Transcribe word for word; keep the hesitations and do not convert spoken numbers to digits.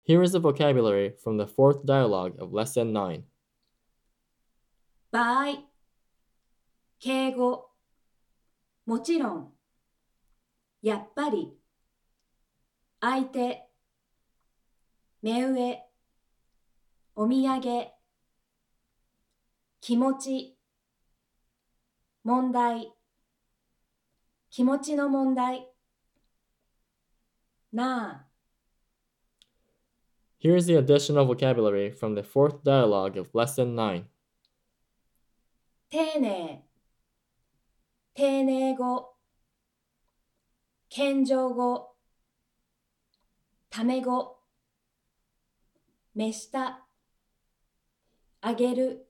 Here is the vocabulary from the fourth dialogue of Lesson nine. 場合、敬語、もちろん、やっぱり、相手、目上、お土産、気持ち、問題、気持ちの問題、なあ、 Here is the additional vocabulary from the fourth dialogue of Lesson nine. 丁寧、丁寧語、謙譲語、ため語、目下、あげる、